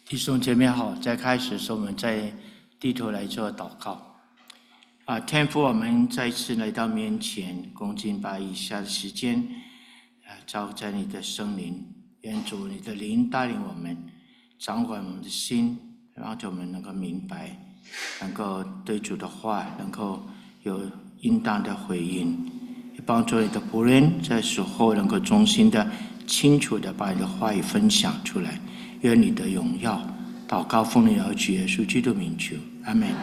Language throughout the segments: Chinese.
弟兄姐妹好，在开始的时候，我们在低头来做祷告。天父，我们再次来到面前，恭敬把以下的时间，照在你的圣灵，愿主你的灵带领我们，掌管我们的心，让我们能够明白，能够对主的话能够有应当的回应，也帮助你的仆人在时候能够忠心的、清楚的把你的话语分享出来。愿你的荣耀，祷告奉你而主耶稣基督名求，阿们。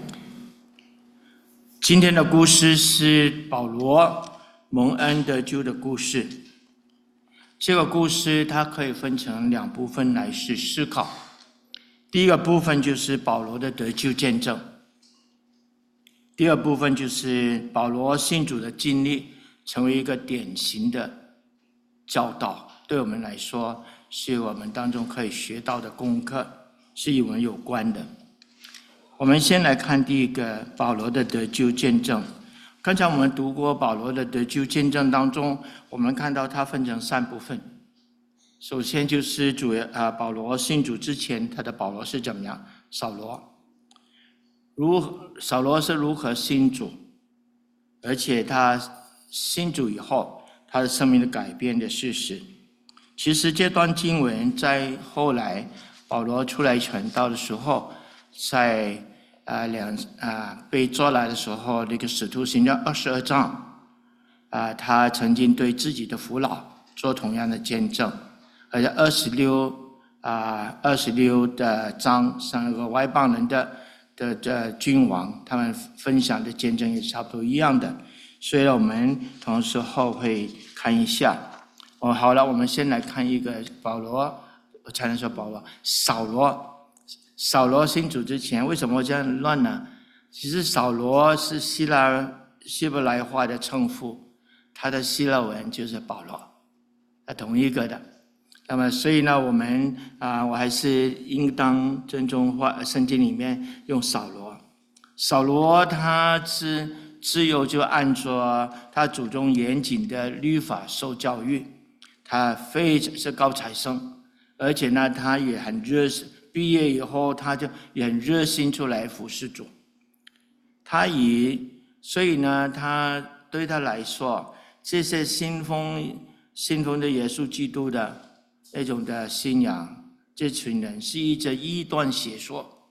今天的故事是保罗蒙恩得救的故事。这个故事它可以分成两部分来思考。第一个部分就是保罗的得救见证，第二部分就是保罗信主的经历，成为一个典型的教导，对我们来说是我们当中可以学到的功课，是与我们有关的。我们先来看第一个保罗的得救见证。刚才我们读过保罗的得救见证当中，我们看到它分成三部分。首先就是保罗信主之前，他的保罗是怎么样？扫罗是如何信主，而且他信主以后，他的生命的改变的事实。其实这段经文在后来保罗出来传道的时候，在被抓来的时候，那个使徒行传22章，他曾经对自己的父老做同样的见证，而且26的章3个外邦人的君王，他们分享的见证也差不多一样的，所以我们同时候会看一下。好了，我们先来看一个保罗，我才能说保罗，扫罗信主之前为什么这样乱呢？其实扫罗是希伯来话的称呼，他的希腊文就是保罗，同一个的。那么所以呢，我们我还是应当尊重圣经里面用扫罗。扫罗他是自幼就按着他祖宗严谨的律法受教育，他非常是高材生，而且呢，他也很热心。毕业以后，他就也很热心出来服侍主。所以呢，对他来说，这些信奉的耶稣基督的那种的信仰，这群人是一则异端邪说，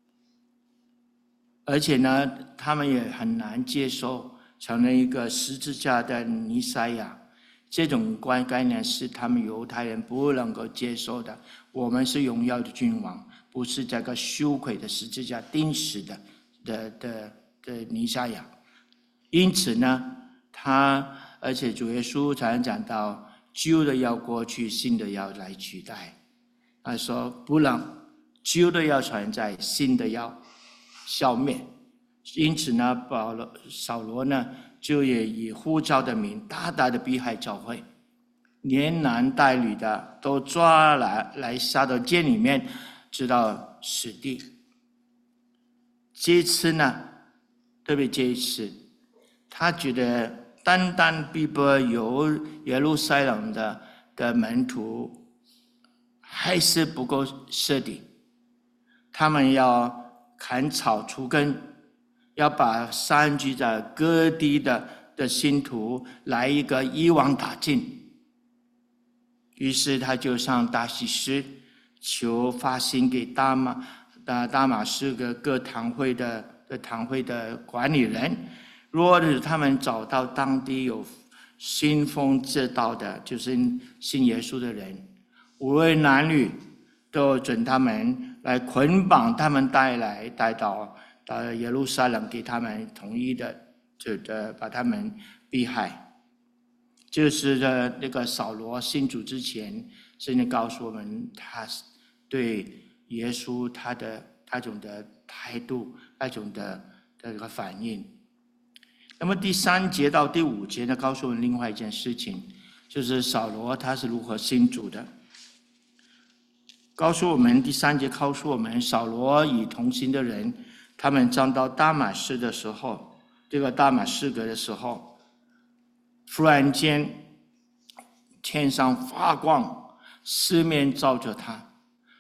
而且呢，他们也很难接受成为一个十字架的弥赛亚。这种概念是他们犹太人不能够接受的。我们是荣耀的君王，不是这个羞愧的十字架钉死的弥赛亚。因此呢，而且主耶稣常常讲到，旧的要过去，新的要来取代。他说不能，旧的要存在，新的要消灭。因此呢，扫罗呢，就也以呼召的名大大的逼害教会，连男带女的都抓来下到监里面，直到死地。这一次呢，特别这一次，他觉得单逼迫由耶路撒冷的门徒还是不够彻底，他们要砍草除根，要把散居在各地的信徒来一个一网打尽。于是他就向大祭司求发信给大马士革各堂会的管理人，若是他们找到当地有信奉这道的，就是信耶稣的人，无论男女，都准他们来捆绑他们带到耶路撒冷，给他们统一的把他们逼害。就是那个扫罗信主之前，圣经告诉我们，他对耶稣那种的态度，那种的这个反应。那么第3节到第5节呢，告诉我们另外一件事情，就是扫罗他是如何信主的。告诉我们第3节告诉我们，扫罗与同行的人，他们站到大马士的时候，这个大马士革的时候，忽然间天上发光，四面照着他，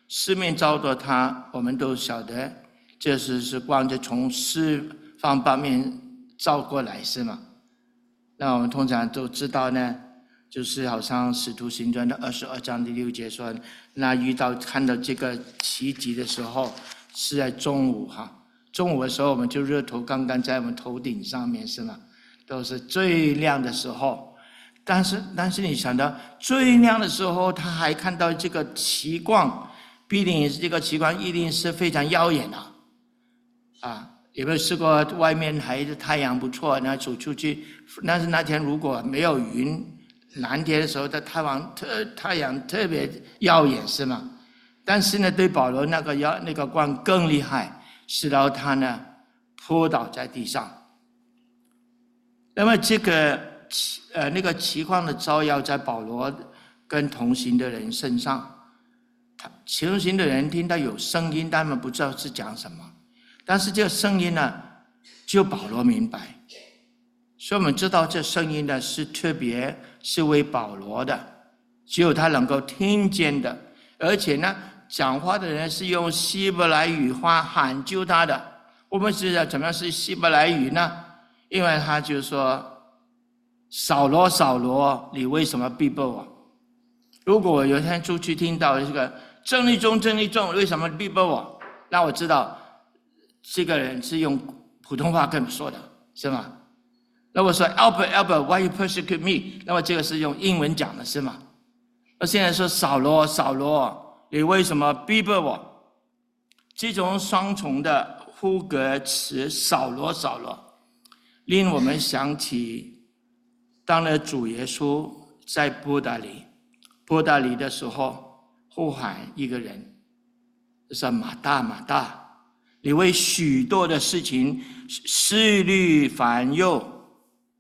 四面照着他，我们都晓得，这是光就从四方八面照过来，是吗？那我们通常都知道呢，就是好像使徒行传的22章第6节说，那看到这个奇迹的时候是在中午哈，中午的时候我们就日头刚刚在我们头顶上面，是吗？都是最亮的时候。但是你想到最亮的时候，他还看到这个奇光，必定这个奇光一定是非常耀眼的啊！有没有试过外面还是太阳不错，然后走出去？但是那天如果没有云，蓝天的时候的太阳特别耀眼，是吗？但是呢，对保罗那个光更厉害，使到他呢扑倒在地上。那么这个那个奇光的照耀在保罗跟同行的人身上，同行的人听到有声音，他们不知道是讲什么，但是这个声音呢，只有保罗明白，所以我们知道这声音呢是特别是为保罗的，只有他能够听见的，而且呢，讲话的人是用希伯来语话喊救他的。我们知道怎么样是希伯来语呢？因为他就说：“扫罗，扫罗，你为什么逼迫我？”如果我有一天出去听到这个正义中，为什么逼迫我？那我知道这个人是用普通话跟我说的，是吗？那我说 Albert, why you persecute me？ 那么这个是用英文讲的，是吗？那现在说扫罗，扫罗，你为什么逼迫我？这种双重的呼格词，扫罗，扫罗，令我们想起当了主耶稣在伯大尼的时候呼喊一个人，就是马大，马大，你为许多的事情思虑烦忧，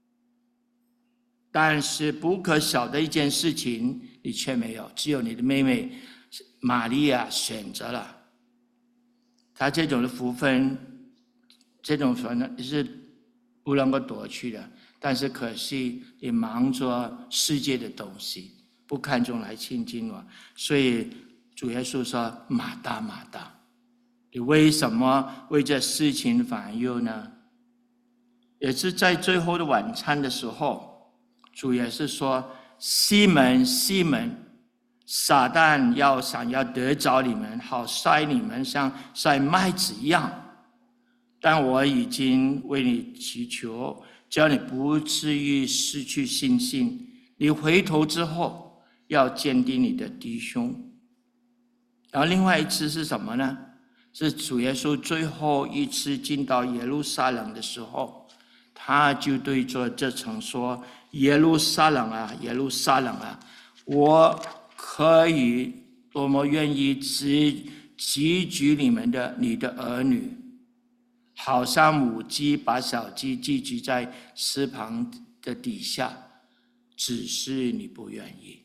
但是不可小的一件事情你却没有，只有你的妹妹玛利亚选择了。她这种的福分，这种福分是不能够夺去的，但是可惜你忙着世界的东西，不看重来亲近我。所以主耶稣说：“马大，马大，你为什么为这事情烦忧呢？”也是在最后的晚餐的时候，主也是说：“西门，西门，撒旦想要得着你们，好筛你们像筛麦子一样。但我已经为你祈求，叫你不至于失去信心。你回头之后，要坚定你的弟兄。”然后另外一次是什么呢？是主耶稣最后一次进到耶路撒冷的时候，他就对着这城说：“耶路撒冷啊，耶路撒冷啊，我可以多么愿意集聚你的儿女，好像母鸡把小鸡寄居在翅膀的底下，只是你不愿意。”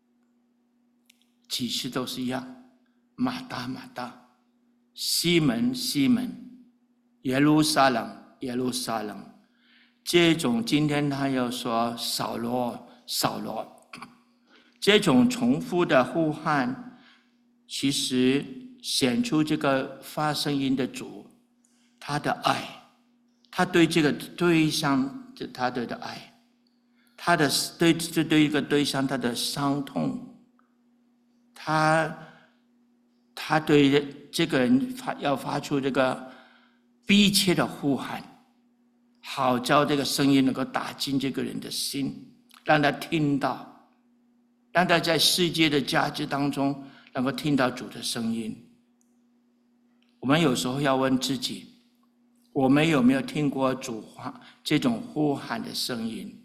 几次都是一样，马大，马大，西门，西门，耶路撒冷，耶路撒冷。这种今天他又说扫罗，扫罗，这种重复的呼喊，其实显出这个发声音的主他的爱，他对这个对象他的爱，他的对一个对象他的伤痛，他对这个人要发出这个逼切的呼喊，好叫这个声音能够打进这个人的心，让他听到，让他在世界的价值当中能够听到主的声音。我们有时候要问自己，我们有没有听过主这种呼喊的声音？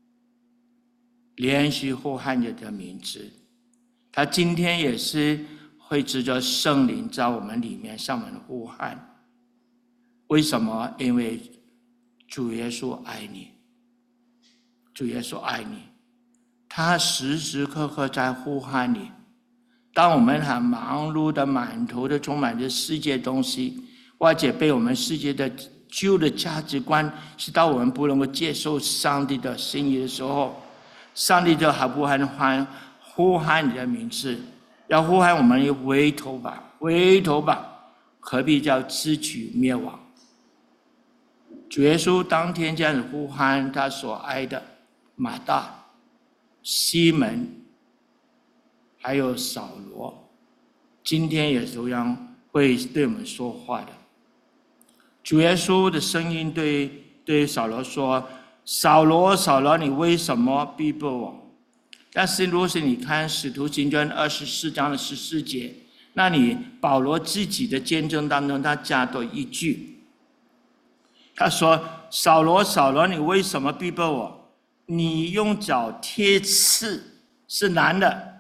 连续呼喊着的名字，他今天也是会指着圣灵在我们里面向我们呼喊。为什么？因为主耶稣爱你，主耶稣爱你，他时时刻刻在呼喊你。当我们很忙碌的满头的充满着世界东西，或者被我们世界的旧的价值观使到我们不能够接受上帝的心意的时候，上帝就还不呼喊你的名字， 要呼喊我们回头吧，回头吧，何必叫自取灭亡？主耶稣当天这样子呼喊他所爱的马大、西门，还有扫罗，今天也同样会对我们说话的。主耶稣的声音对扫罗说：“扫罗，扫罗，你为什么逼迫我？”但是如果是你看《使徒行传》24章的14节，那你保罗自己的见证当中，他加多一句，他说：“扫罗，扫罗，你为什么逼迫我？你用脚贴刺是难的。”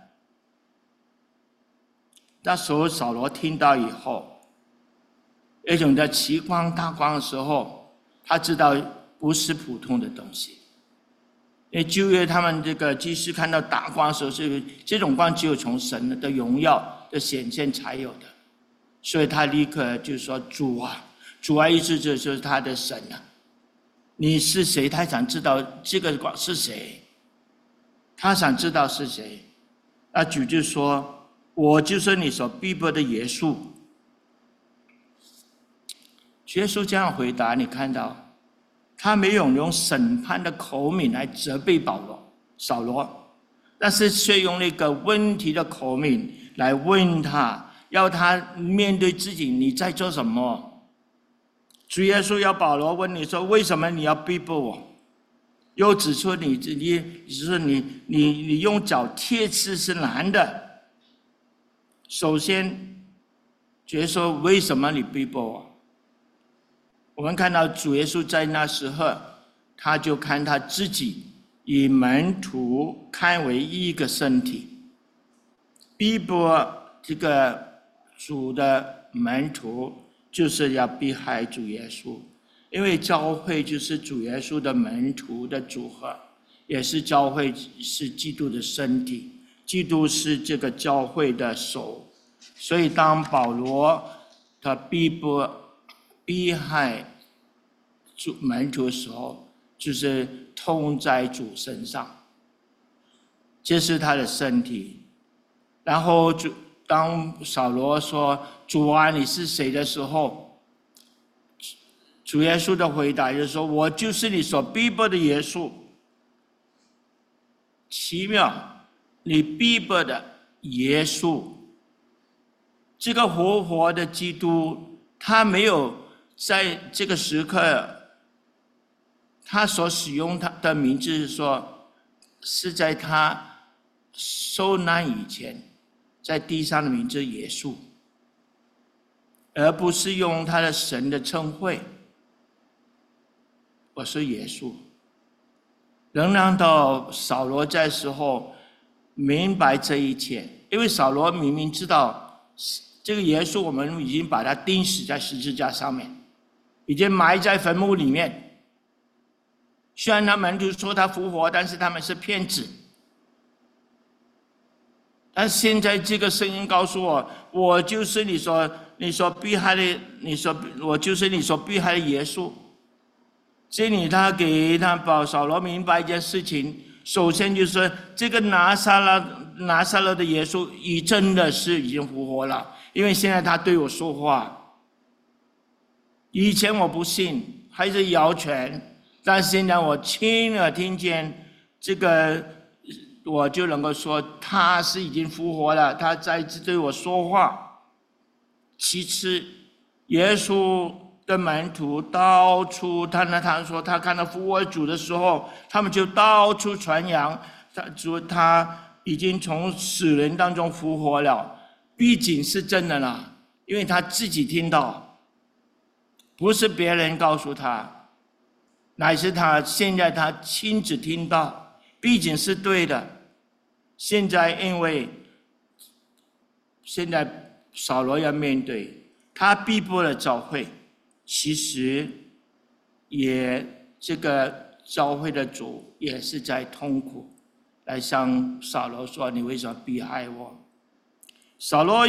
那时候扫罗听到以后，一种在奇光大光的时候，他知道不是普通的东西。因为旧约他们这个祭司看到大光的时候，是这种光只有从神的荣耀的显现才有的，所以他立刻就说：“主啊，主啊！”意思就是他的神啊，你是谁？他想知道这个光是谁，他想知道是谁。那主就说：“我就是你所逼迫的耶稣。”耶稣这样回答，你看到他没有用审判的口吻来责备扫罗，但是却用那个问题的口吻来问他，要他面对自己，你在做什么？主耶稣要保罗问你说：“为什么你要逼迫我？”又指出你用脚贴刺是难的。首先，主耶稣说：“为什么你逼迫我？”我们看到主耶稣在那时候，他就看他自己以门徒看为一个身体，逼迫这个主的门徒，就是要逼害主耶稣。因为教会就是主耶稣的门徒的组合，也是教会是基督的身体，基督是这个教会的手。所以当保罗他逼害门徒的时候，就是痛在主身上，这是他的身体。然后当扫罗说：“主啊，你是谁？”的时候，主耶稣的回答就是说：“我就是你所逼迫的耶稣。”奇妙，你逼迫的耶稣，这个活的基督，他没有在这个时刻，他所使用他的名字是说，是在他受难以前，在地上的名字耶稣，而不是用他的神的称谓。我是耶稣。仍然到扫罗在时候明白这一切，因为扫罗明明知道这个耶稣，我们已经把他钉死在十字架上面，已经埋在坟墓里面。虽然他们就说他复活，但是他们是骗子。但现在这个声音告诉我，我就是你所逼害的，我就是你所逼害的耶稣。这里他给扫罗明白一件事情，首先就是这个拿撒勒的耶稣真的是已经复活了，因为现在他对我说话。以前我不信，还是摇拳，但是现在我亲耳听见这个，我就能够说他是已经复活了，他再次对我说话。其次，耶稣的门徒到处，他说他看到复活主的时候，他们就到处传扬，他已经从死人当中复活了，毕竟是真的了，因为他自己听到，不是别人告诉他，乃是现在他亲自听到，毕竟是对的。现在因为扫罗要面对，他逼迫了教会，其实也这个教会的主也是在痛苦，来向扫罗说：“你为什么逼害我？”扫罗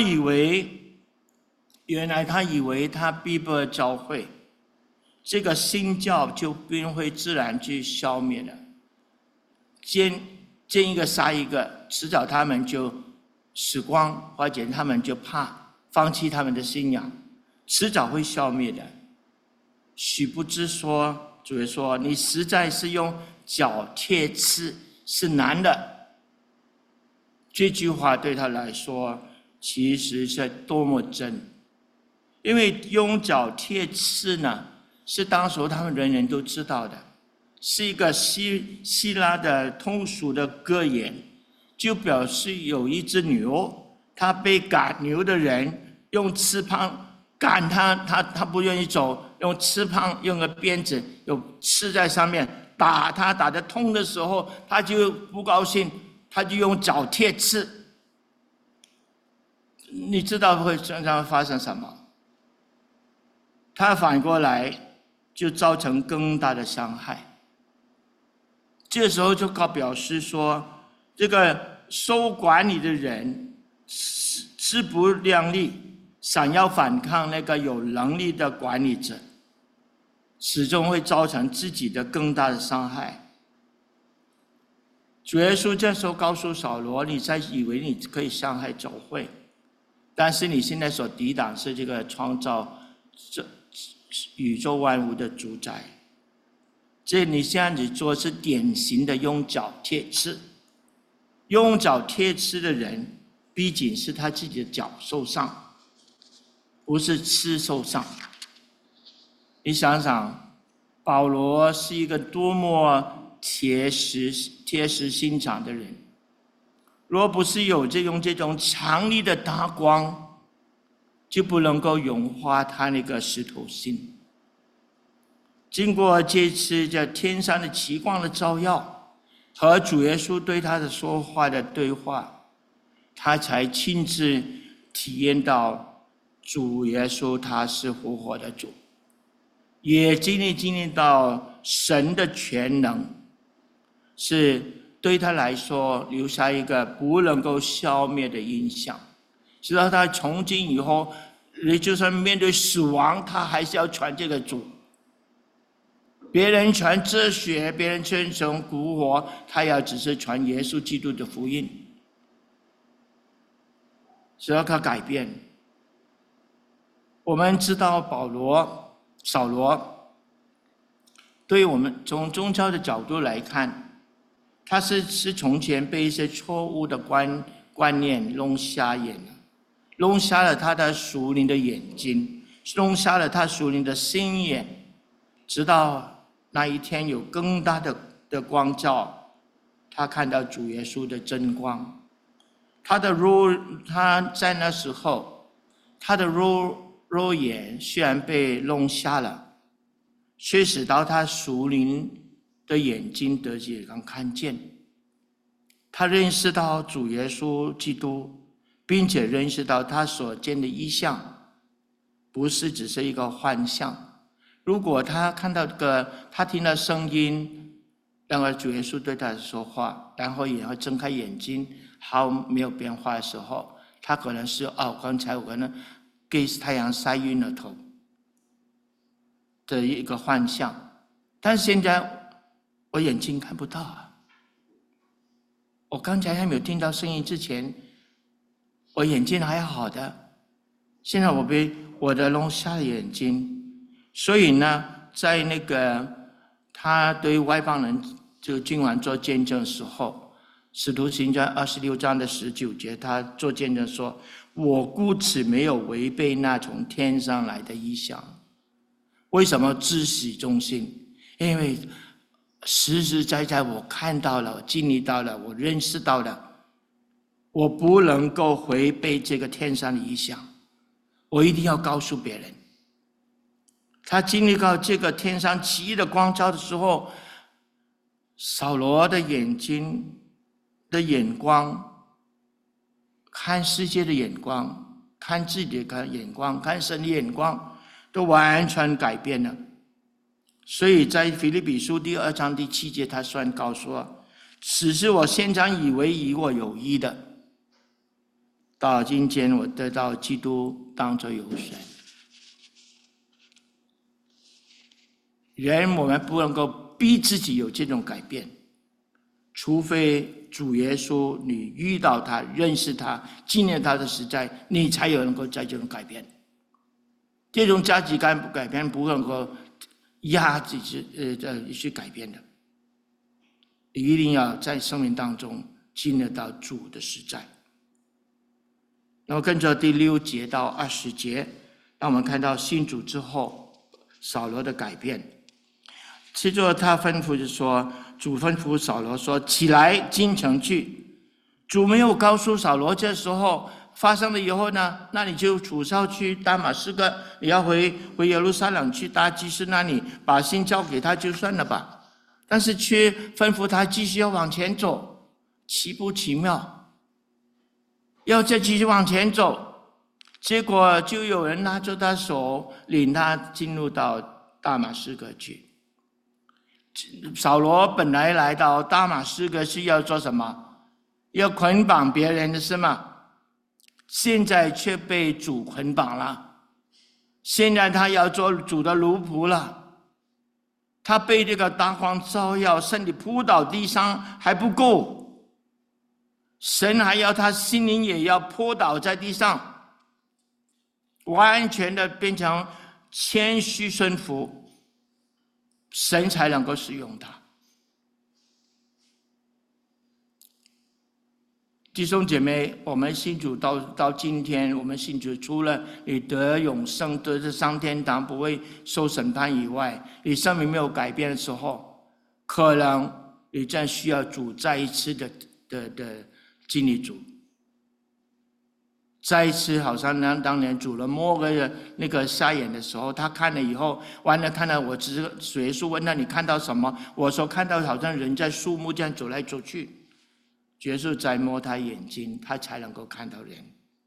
原来他以为他逼迫了教会，这个新教就便会自然去消灭了，见一个杀一个，迟早他们就时光，或者他们就怕放弃他们的信仰，迟早会消灭的。许不知说，主耶稣说，你实在是用脚贴刺，是难的。这句话对他来说其实是多么真，因为用脚贴刺呢，是当时他们人人都知道的，是一个希腊的通俗的格言，就表示有一只牛，它被赶牛的人用翅膀赶它不愿意走，用翅膀用个鞭子有刺在上面打它，打得痛的时候，它就不高兴，他就用脚贴刺。你知道会经常发生什么？他反过来就造成更大的伤害。这时候就表示说，这个受管理的人自不量力，想要反抗那个有能力的管理者，始终会造成自己的更大的伤害。主耶稣这时候告诉扫罗，你在以为你可以伤害教会，但是你现在所抵挡是这个创造这宇宙万物的主宰。这你这样子做是典型的用脚贴刺。用脚贴刺的人，毕竟是他自己的脚受伤，不是刺受伤。你想想，保罗是一个多么贴实心肠的人，若不是有用这种强力的大光，就不能够融化他那个石头心。经过这次在天上的奇光的照耀和主耶稣对他的说话的对话，他才亲自体验到主耶稣他是复活的主，也经历到神的全能是对他来说留下一个不能够消灭的印象，直到他从今以后，你就算面对死亡，他还是要传这个主。别人传哲学，别人传神古活，他要只是传耶稣基督的福音，只要他改变。我们知道扫罗，对于我们从宗教的角度来看，他是从前被一些错误的观念弄瞎眼了，弄瞎了他的属灵的眼睛，弄瞎了他属灵的心眼，直到那一天有更大的光照，他看到主耶稣的真光。他在那时候，他的肉眼虽然被弄瞎了，却使到他属灵的眼睛得以看见。他认识到主耶稣基督，并且认识到他所见的异象不是只是一个幻象。如果他看到他听到声音，然后主耶稣对他说话，然后也会睁开眼睛，毫没有变化的时候，他可能是刚才我可能给太阳晒晕了头的一个幻象。但是现在我眼睛看不到啊，我刚才还没有听到声音之前，我眼睛还好的，现在我被我的弄瞎了眼睛。所以呢，在那个他对外邦人就今晚做见证的时候，使徒行传26章的19节，他做见证说，我故此没有违背那从天上来的异象。为什么自喜中心？因为实实在在我看到了，我经历到了，我认识到了，我不能够违背这个天上的异象，我一定要告诉别人。他经历到这个天上奇异的光照的时候，扫罗的眼睛的眼光，看世界的眼光，看自己的眼光，看神的眼光，都完全改变了。所以在腓立比书2章7节，他宣告说，此是我先前以为与我有益的，到今天我得到基督当作有神。人我们不能够逼自己有这种改变， 除非主耶稣你遇到他、认识他、纪念他的实在，你才有能够在这种改变。这种价值观不改变，不能够压制去改变的。一定要在生命当中经历到主的实在。然后跟着第6节到20节，让我们看到信主之后扫罗的改变。接着他吩咐就说，主吩咐扫罗说：“起来进城去。”主没有告诉扫罗这时候发生了以后呢，那你就主召去大马士革，你要回耶路撒冷去大祭司那里，把信交给他就算了吧。但是却吩咐他继续要往前走，奇不奇妙？要再继续往前走，结果就有人拉着他手，领他进入到大马士革去。扫罗本来来到大马士革是要做什么？要捆绑别人的是吗？现在却被主捆绑了，现在他要做主的奴仆了。他被这个大光照耀，身体扑倒地上还不够，神还要他心灵也要扑倒在地上，完全的变成谦虚顺服，神才能够使用他。弟兄姐妹，我们信主到今天，我们信主除了你得永生、得上天堂、不会受审判以外，你生命没有改变的时候，可能你真需要主再一次的经历主。再一次，好像当年主了摸个那个瞎眼的时候，他看了以后，完了看了我只是耶稣问他你看到什么？我说看到好像人在树木这样走来走去。耶稣在摸他眼睛，他才能够看到人。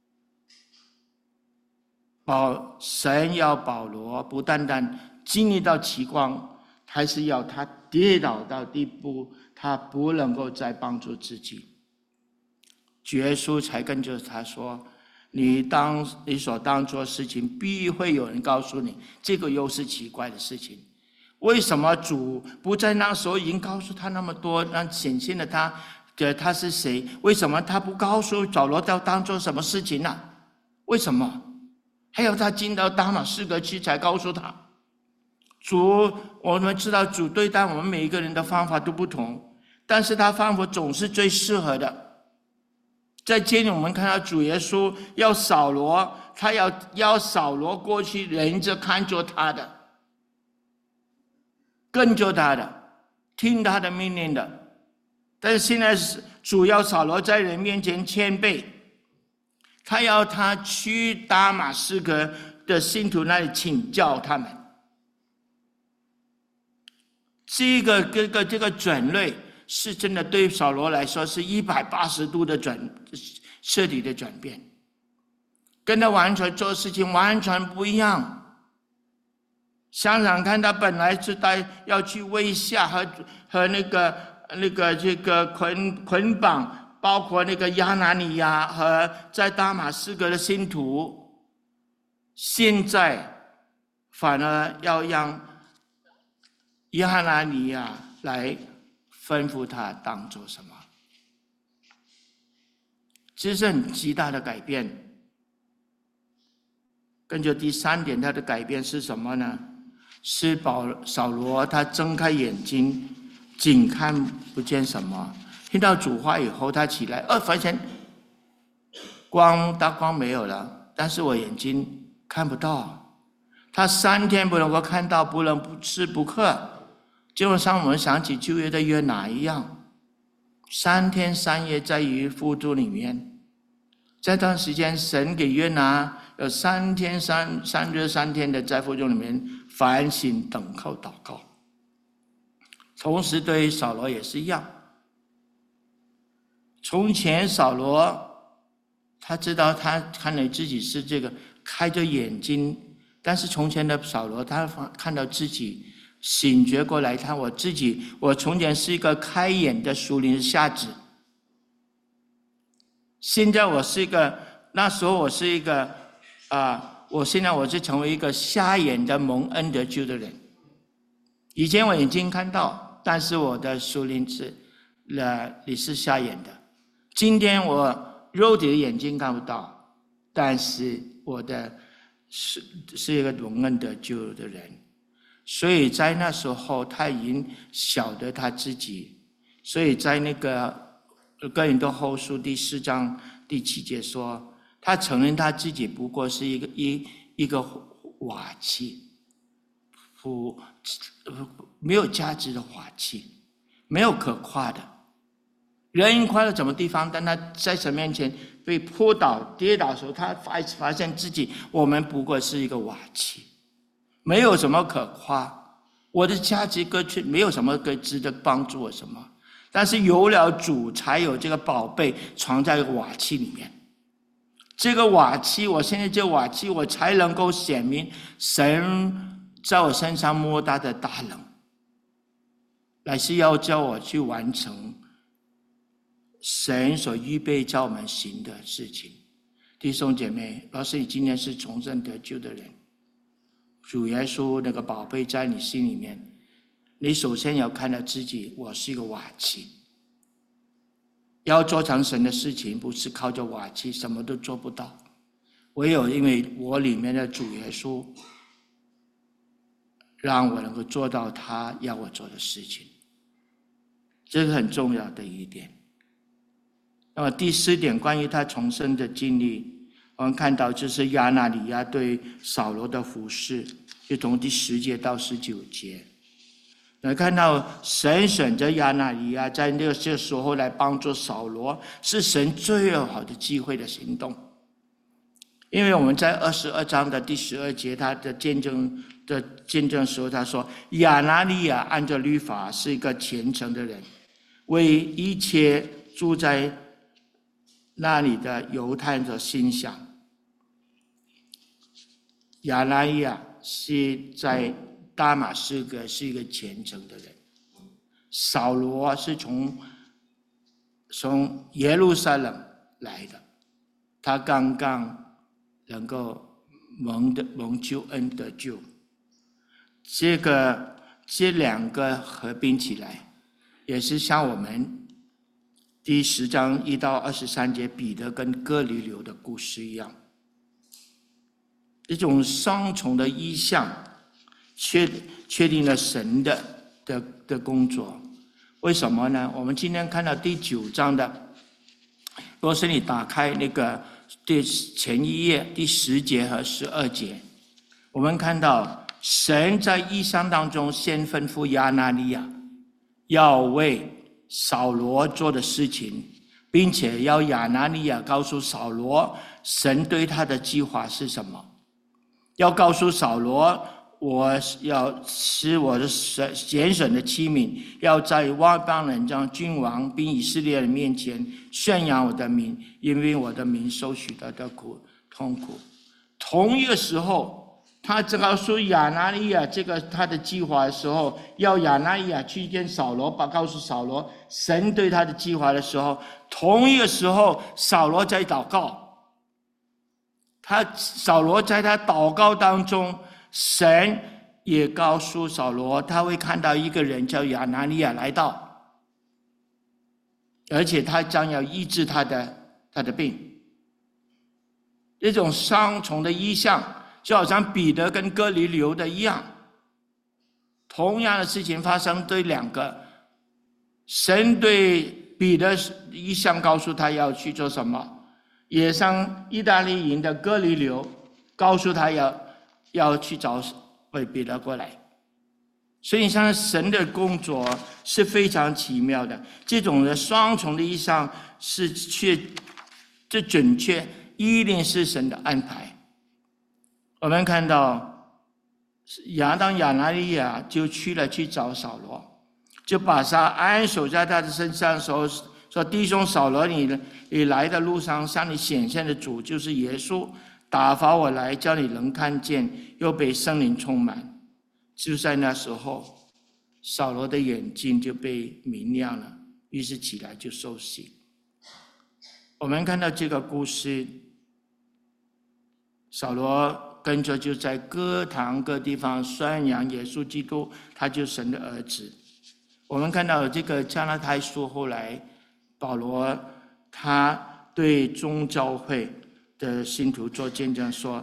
神要保罗不单单经历到奇光，还是要他跌倒到地步，他不能够再帮助自己。耶稣才跟着他说：“你所当做事情，必会有人告诉你。”这个又是奇怪的事情。为什么主不在那时候已经告诉他那么多，让显现了他是谁？为什么他不告诉扫罗要当做什么事情呢？为什么还要他进到大马士革去才告诉他？主，我们知道主对待我们每一个人的方法都不同，但是他方法总是最适合的。在这里我们看到主耶稣要扫罗，他要扫罗过去人着看着他的，跟着他的，听他的命令的。但是现在主要扫罗在人面前谦卑，他要他去大马士革的信徒那里请教他们。这个转类是真的对扫罗来说是180度的彻底的转变，跟他完全做事情完全不一样。想想看，他本来是要去威吓和这个捆绑，包括那个亚拿尼亚和在大马士革的信徒，现在反而要让亚拿尼亚来吩咐他当做什么？这是很极大的改变。跟着第3点，他的改变是什么呢？是扫罗他睁开眼睛，仅看不见什么。听到主话以后，他起来，发现大光没有了，但是我眼睛看不到。他3天不能够看到，不能不吃不喝，就像我们想起旧约的约拿一样，3天3夜在鱼腹肚里面。这段时间，神给约拿有3天3日3天的在腹肚里面反省、等候、祷告。同时对扫罗也是一样。从前扫罗他知道他看了自己是这个开着眼睛，但是从前的扫罗他看到自己醒觉过来，我从前是一个开眼的属灵瞎子，现在那时候我是一个现在我是成为一个瞎眼的蒙恩得救的人。以前我眼睛看到，但是我的属灵是你是瞎眼的。今天我肉体的眼睛看不到，但是我的是一个蒙恩得救的人。所以在那时候他已经晓得他自己，所以在那个哥林多后书第4章第7节说，他承认他自己不过是一个瓦器，没有价值的瓦器，没有可夸的。人夸到什么地方，当他在神面前被扑倒跌倒的时候，他发现自己我们不过是一个瓦器，没有什么可夸，我的价值却没有什么可以值得帮助我什么。但是有了主，才有这个宝贝藏在瓦器里面。这个瓦器，我现在这瓦器，我才能够显明神在我身上莫大的大能，乃是要叫我去完成神所预备叫我们行的事情。弟兄姐妹，若是你今天是重生得救的人，主耶稣那个宝贝在你心里面，你首先要看到自己，我是一个瓦器。要做成神的事情，不是靠着瓦器什么都做不到，唯有因为我里面的主耶稣让我能够做到他要我做的事情，这是很重要的一点。那么第4点，关于他重生的经历，我们看到就是亚拿尼亚对扫罗的服事，就从第10节到19节，能看到神选择亚拿尼亚在那些时候来帮助扫罗，是神最好的机会的行动。因为我们在22章的第12节，他的见证时候，他说亚拿尼亚按照律法是一个虔诚的人，为一切住在那里的犹太人所心想。亚拿尼亚是在大马士革是一个虔诚的人，扫罗是从耶路撒冷来的，他刚刚能够蒙救恩得救。这两个合并起来，也是像我们第10章1到23节彼得跟哥尼流的故事一样，一种双重的意象确定了神的工作。为什么呢？我们今天看到第9章的，若是你打开那个前一页第10节和12节，我们看到神在异象当中先吩咐亚拿尼亚要为扫罗做的事情，并且要亚拿尼亚告诉扫罗神对他的计划是什么，要告诉扫罗，我要使我的拣选的器皿，要在外邦人中君王并以色列人面前宣扬我的名，因为我的名受许多的痛苦。同一个时候，他告诉亚拿尼亚这个他的计划的时候，要亚拿尼亚去见扫罗，告诉扫罗神对他的计划的时候，同一个时候扫罗在祷告。扫罗在他祷告当中，神也告诉扫罗，他会看到一个人叫亚拿尼亚来到，而且他将要医治他的病。这种双重的意象，就好像彼得跟哥尼流的一样，同样的事情发生对两个。神对彼得意象告诉他要去做什么，也像意大利营的哥尼流告诉他要去找彼得过来。所以像神的工作是非常奇妙的，这种的双重的意象是这准确一定是神的安排。我们看到亚拿尼亚就去找扫罗，就把他安守在他的身上的时候说，弟兄扫罗，你来的路上向你显现的主就是耶稣，打发我来叫你能看见，又被圣灵充满。就在那时候，扫罗的眼睛就被明亮了，于是起来就受洗。我们看到这个故事，扫罗跟着就在各堂各地方宣扬耶稣基督，他就是神的儿子。 我们看到这个加拉太书，后来保罗他对众教会的信徒做见证说：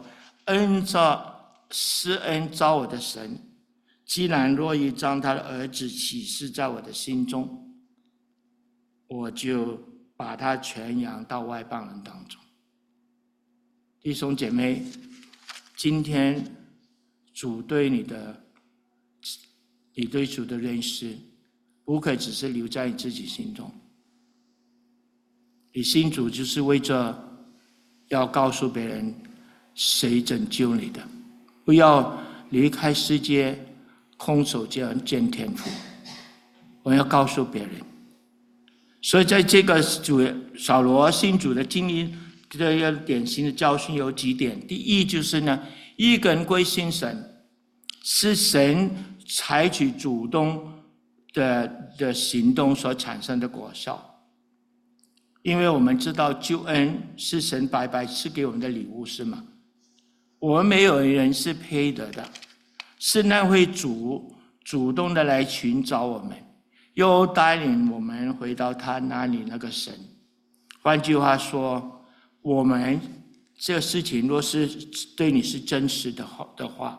施恩召我的神，既然乐意将他的儿子启示在我的心中，我就把他传扬到外邦人当中。弟兄姐妹，今天主对你对主的认识，不可以只是留在你自己心中。你信主就是为着要告诉别人谁拯救你的，不要离开世界空手见天父。我要告诉别人。所以在这个扫罗信主的经历，这个典型的教训有几点。第一就是呢，一个人归信神，是神采取主动的行动所产生的果效。因为我们知道救恩是神白白赐给我们的礼物，是吗？我们没有人是配得的，是那位主动的来寻找我们，又带领我们回到他那里那个神。换句话说，我们这个事情若是对你是真实的话，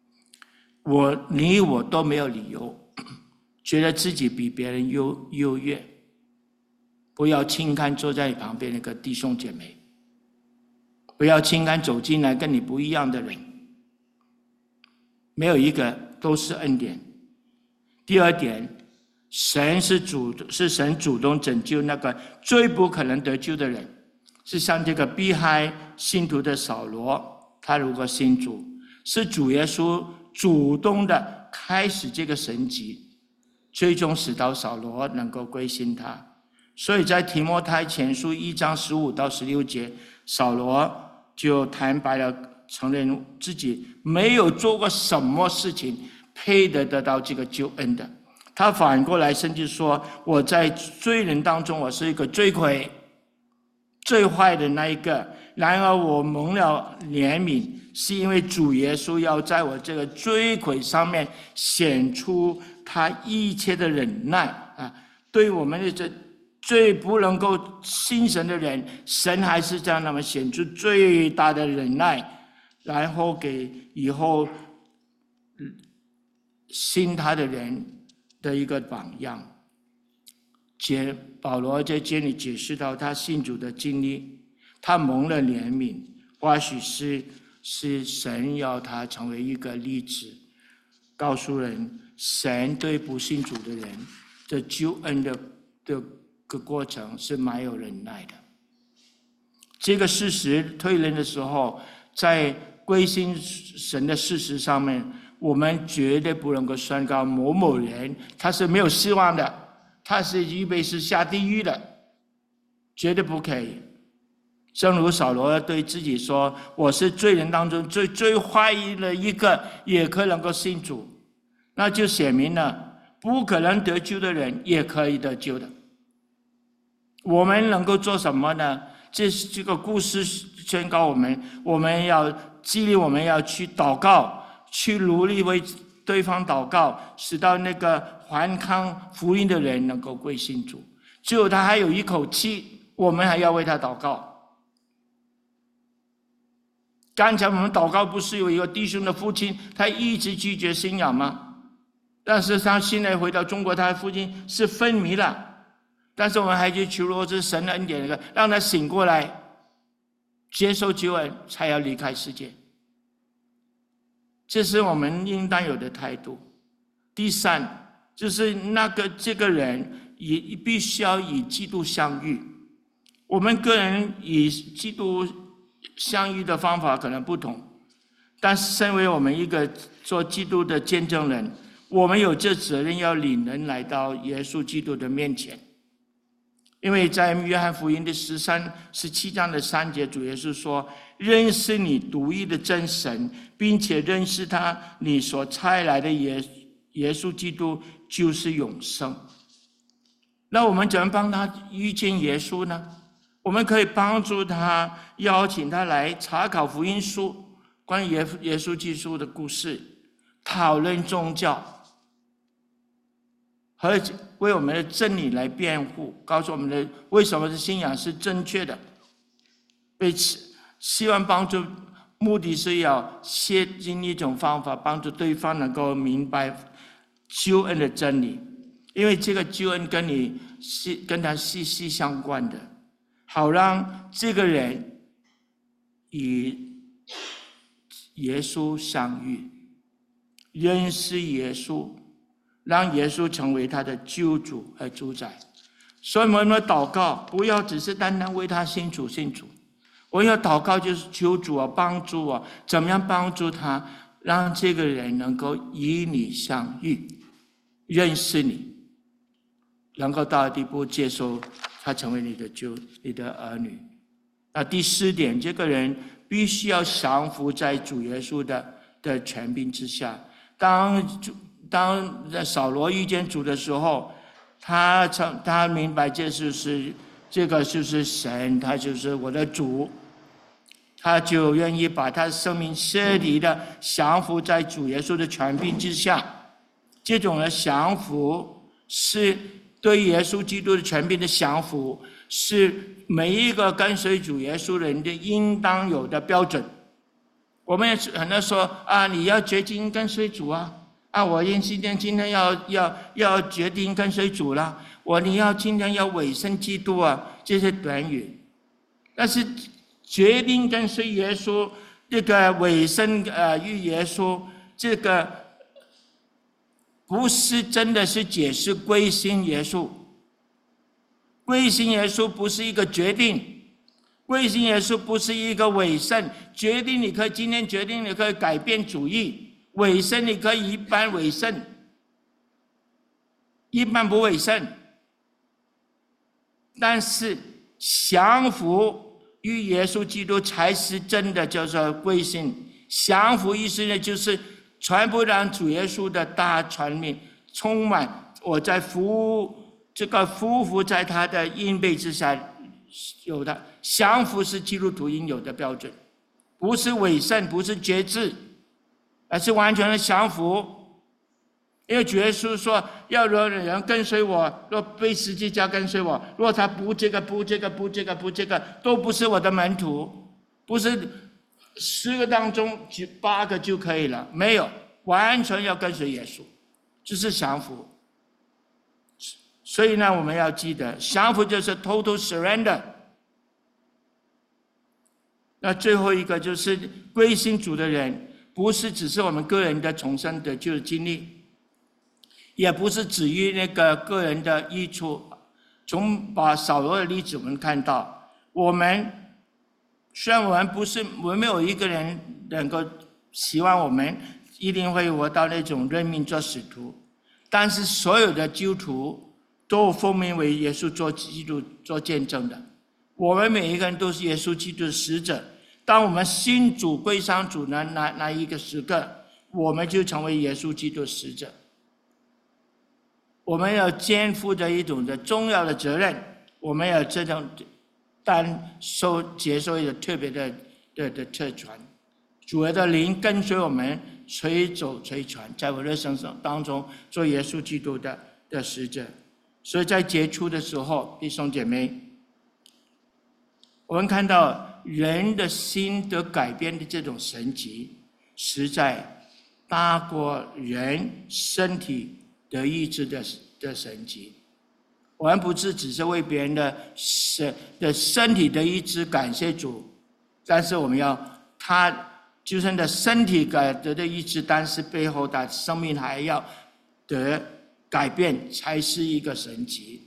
你我都没有理由觉得自己比别人优越。不要轻看坐在你旁边那个弟兄姐妹，不要轻看走进来跟你不一样的人，没有一个都是恩典。第二点，神是神主动拯救那个最不可能得救的人，是像这个逼害信徒的扫罗，他如果信主，是主耶稣主动的开始这个神迹，最终使到扫罗能够归信他。所以在提摩太前书1章15到16节，扫罗就坦白了承认自己没有做过什么事情配得到这个救恩的。他反过来甚至说，我在罪人当中我是一个罪魁最坏的那一个，然而我蒙了怜悯，是因为主耶稣要在我这个罪魁上面显出他一切的忍耐啊！对我们的这最不能够信神的人，神还是将他们显出最大的忍耐，然后给以后信他的人的一个榜样。保罗在这里解释到他信主的经历，他蒙了怜悯，或许是神要他成为一个例子，告诉人神对不信主的人的救恩的个过程是蛮有忍耐的。这个事实推论的时候，在归信神的事实上面，我们绝对不能够宣告某某人他是没有希望的，他是预备是下地狱的，绝对不可以。正如扫罗对自己说，我是罪人当中最坏的一个，也可能够信主，那就显明了不可能得救的人也可以得救的。我们能够做什么呢？这个故事宣告我们要激励我们要去祷告，去努力为对方祷告，使到那个环康福音的人能够归信主。只有他还有一口气，我们还要为他祷告。刚才我们祷告不是有一个弟兄的父亲，他一直拒绝信仰吗？但是他现在回到中国，他的父亲是昏迷了。但是我们还去求罗这神的恩典，让他醒过来，接受救恩，才要离开世界。这是我们应当有的态度。第三，就是这个人也必须要与基督相遇。我们个人与基督相遇的方法可能不同，但是身为我们一个做基督的见证人，我们有这责任要领人来到耶稣基督的面前。因为在约翰福音的17章的3节，主耶稣说，认识你独一的真神，并且认识他你所差来的耶稣基督，就是永生。那我们怎么帮他遇见耶稣呢？我们可以帮助他，邀请他来查考福音书，关于耶稣基督的故事，讨论宗教。 和为我们的真理来辩护，告诉我们的为什么的信仰是正确的，被希望帮助，目的是要写尽一种方法，帮助对方能够明白救恩的真理，因为这个救恩跟他息息相关的，好让这个人与耶稣相遇，认识耶稣，让耶稣成为他的救主和主宰。所以我们的祷告不要只是单单为他信主，我要祷告就是求主帮助我，怎么样帮助他，让这个人能够与你相遇，认识你，能够到地步接受他成为你的儿女。那第4点，这个人必须要降服在主耶稣的权柄之下。当扫罗遇见主的时候，他明白这个就是神，他就是我的主，他就愿意把他的生命彻底的降服在主耶稣的权柄之下。这种的降服是对耶稣基督的权柄的降服，是每一个跟随主耶稣的人的应当有的标准。我们也很多说你要决定跟随主我今天要决定跟随主了，你要今天要委身基督这些短语。但是决定跟随耶稣，这个委身与耶稣，这个不是真的是解释归信耶稣。归信耶稣不是一个决定，归信耶稣不是一个委身。决定你可以今天决定，你可以改变主意；委身你可以一半委身，一半不委身。但是降服与耶稣基督才是真的叫做归信。降服意思呢，就是全部让主耶稣的大权柄充满我，在服在他的荫庇之下有的。降服是基督徒应有的标准，不是委身，不是节制，而是完全的降服。因为主耶稣说，要有人跟随我，若背十字架跟随我，若他不这个，都不是我的门徒。不是10个当中8个就可以了，没有，完全要跟随耶稣，这是降服。所以呢，我们要记得，降服就是 total surrender。那最后一个就是归信主的人，不是只是我们个人的重生得救的经历，也不是只于那个个人的益处。从把扫罗的例子我们看到，虽然我们没有一个人能够希望我们一定会活到那种任命做使徒，但是所有的基督徒都奉命为耶稣做基督做见证的。我们每一个人都是耶稣基督的使者。当我们信主归向主的那一个时刻，我们就成为耶稣基督的使者。我们要肩负着一种的重要的责任，我们要这种接受一个特别的特权。主的灵跟随我们随走随传，在我的生当中做耶稣基督的使者。所以在结束的时候，弟兄姐妹，我们看到人的心得改变的这种神迹，实在大过人身体得医治的神迹。我们不是只是为别人的身体的医治感谢主，但是我们要他就算的身体得的医治，但是背后的生命还要得改变，才是一个神迹。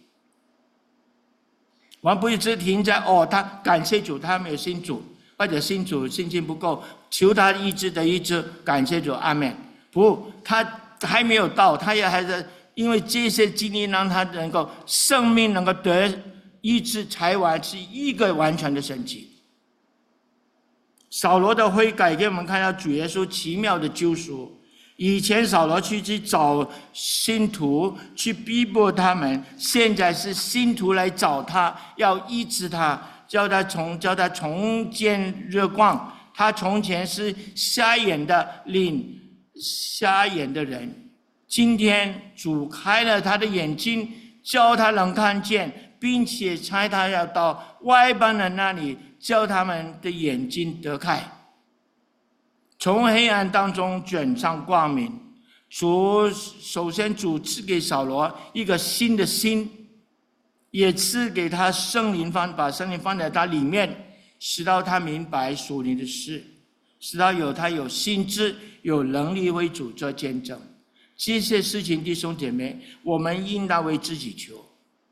我们不一直停在他感谢主，他没有信主，或者信主信心不够，求他医治的医治，感谢主，阿们。不，他还没有到，他也还是因为这些经历让他能够生命能够得医治，才是一个完全的神迹。扫罗的悔改给我们看到主耶稣奇妙的救赎。以前扫罗去找信徒去逼迫他们，现在是信徒来找他，要医治他，叫他重见热光。他从前是瞎眼的人， 今天主开了他的眼睛，叫他能看见，并且差他要到外邦人那里，叫他们的眼睛得开，从黑暗当中卷上光明。首先主赐给扫罗一个新的心，也赐给他圣灵把圣灵放在他里面，使到他明白属灵的事，使到他有心智，有能力为主做见证。这些事情，弟兄姐妹，我们应当为自己求。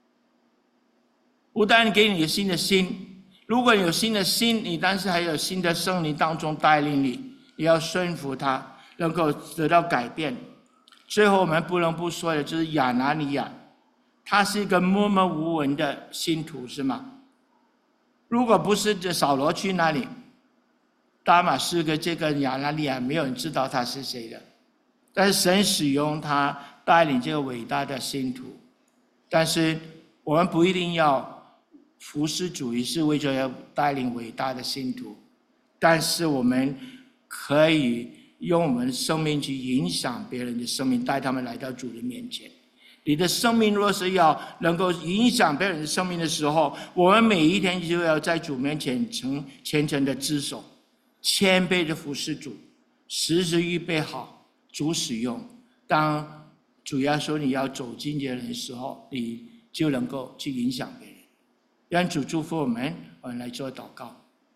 不但给你新的心，如果有新的心，你但是还有新的圣灵当中带领你，也要顺服他，能够得到改变。最后我们不能不说的就是亚拿尼亚，他是一个默默无闻的信徒，是吗？如果不是这扫罗去那里，大马士革这个亚拿尼亚没有人知道他是谁的。但是神使用他带领这个伟大的信徒。但是我们不一定要服侍主义，是为着要带领伟大的信徒，但是我们可以用我们的生命去影响别人的生命，带他们来到主的面前。你的生命若是要能够影响别人的生命的时候，我们每一天就要在主面前虔诚的自守，谦卑的服侍主，时时预备好主使用。当主要说你要走进这人的时候，你就能够去影响别人。愿主祝福我们，我们来做祷告。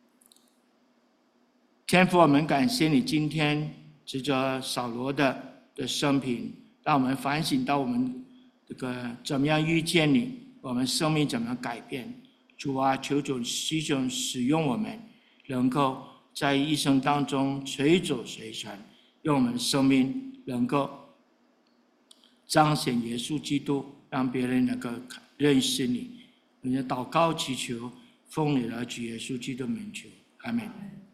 天父，我们感谢你今天藉着扫罗的生平，让我们反省到我们这个怎么样遇见你，我们生命怎么样改变。主啊，求主使用我们，能够在一生当中随走随传，用我们的生命能够彰显耶稣基督，让别人能够认识你。我们祷告祈求，奉你的儿子耶稣基督名求，阿们。